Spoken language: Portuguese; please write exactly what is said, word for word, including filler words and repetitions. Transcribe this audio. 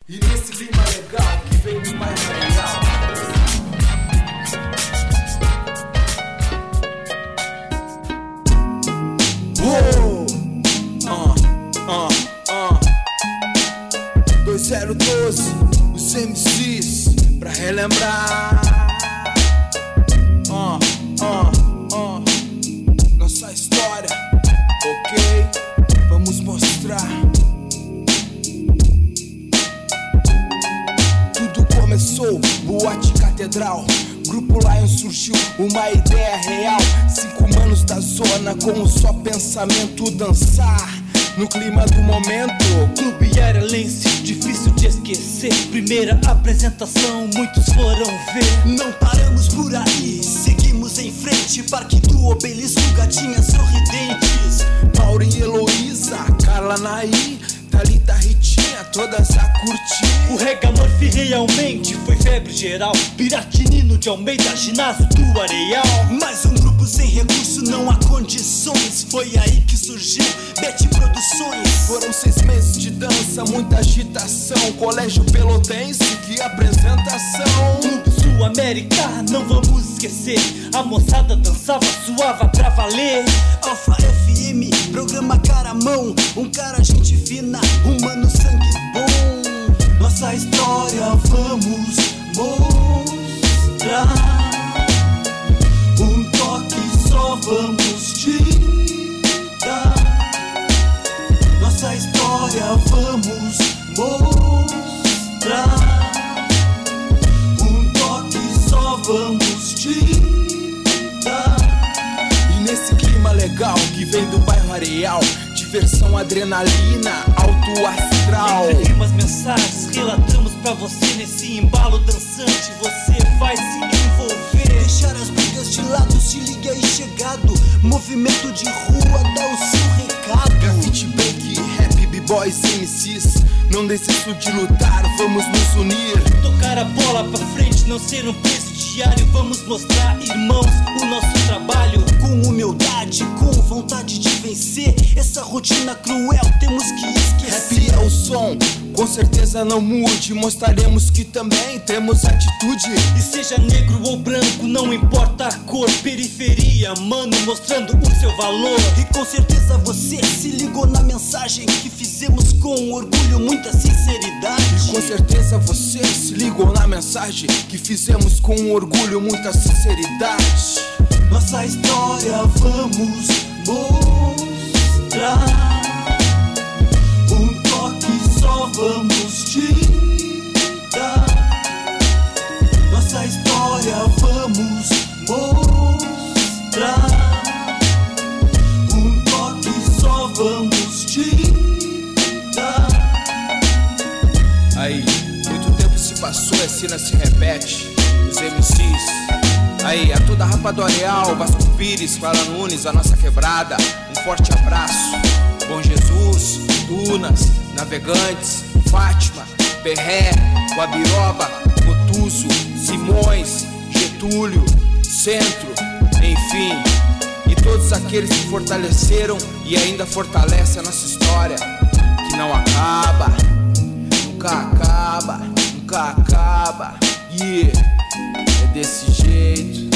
E nesse clima legal que vem do mais legal. Uou! Uh, uh, uh. dois zero doze, os M Cs pra relembrar. Uh, uh, uh. Nossa história, ok? Vamos mostrar. Tudo começou, boate catedral. Grupo Lion surgiu, uma ideia real. Cinco manos da zona com um só pensamento: dançar no clima do momento. Clube Arelense, difícil de esquecer. Primeira apresentação, muitos foram ver. Não paramos por aí, seguimos em frente. Parque do Obelisco, gatinhas sorridentes. Mauro e Heloísa, Carla, Naí, Thalita, Ritinha, todas a curtir. O Regamorfe realmente foi febre geral. Piratinino de Almeida, ginásio do Areal. Mais um grupo sem recurso, não há condições. Foi aí que surgiu Bet Produções. Foram seis meses de dança, muita agitação. Colégio Pelotense, que apresentação. Clube Sul América, não vamos esquecer. A moçada dançava, suava pra valer. Alfa F M, programa cara a mão. Um cara gente fina, um mano sangue bom. Nossa história vamos mostrar. Um toque só vamos te dar. Nossa história vamos mostrar. Um toque só vamos te dar. E nesse clima legal que vem do bairro Areal, diversão, adrenalina, alto astral. Entre rimas, mensagens, relatamos pra você. Nesse embalo dançante você vai se envolver. Deixar as brigas de lado, se liga aí chegado. Movimento de rua, dá o seu recado. Grafite, break, rap, b-boys, M Cs. Não desisto de lutar, vamos nos unir. Tocar a bola pra frente, não ser um presidiário. Vamos mostrar, irmãos, o nosso trabalho. Com humildade, com vontade de vencer. Essa rotina cruel temos que esquecer. Rap é o som, com certeza não mude. Mostraremos que também temos atitude. E seja negro ou branco, não importa a cor. Periferia, mano, mostrando o seu valor. E com certeza você se ligou na mensagem que fizemos com orgulho, muita sinceridade. E com certeza você se ligou na mensagem que fizemos com orgulho, muita sinceridade. Nossa história vamos mostrar. Um toque só vamos te dar. Nossa história vamos mostrar. Um toque só vamos te dar. Aí, muito tempo se passou, a cena se repete. Os M Cs. Aí, a toda a rapa do Areal, Vasco Pires, Clara Nunes, a nossa quebrada. Um forte abraço. Bom Jesus, Dunas, Navegantes, Fátima, Perré, Guabiroba, Cotuzo, Simões, Getúlio, Centro, enfim. E todos aqueles que fortaleceram e ainda fortalecem a nossa história, que não acaba, nunca acaba, nunca acaba. Yeah, é desse jeito.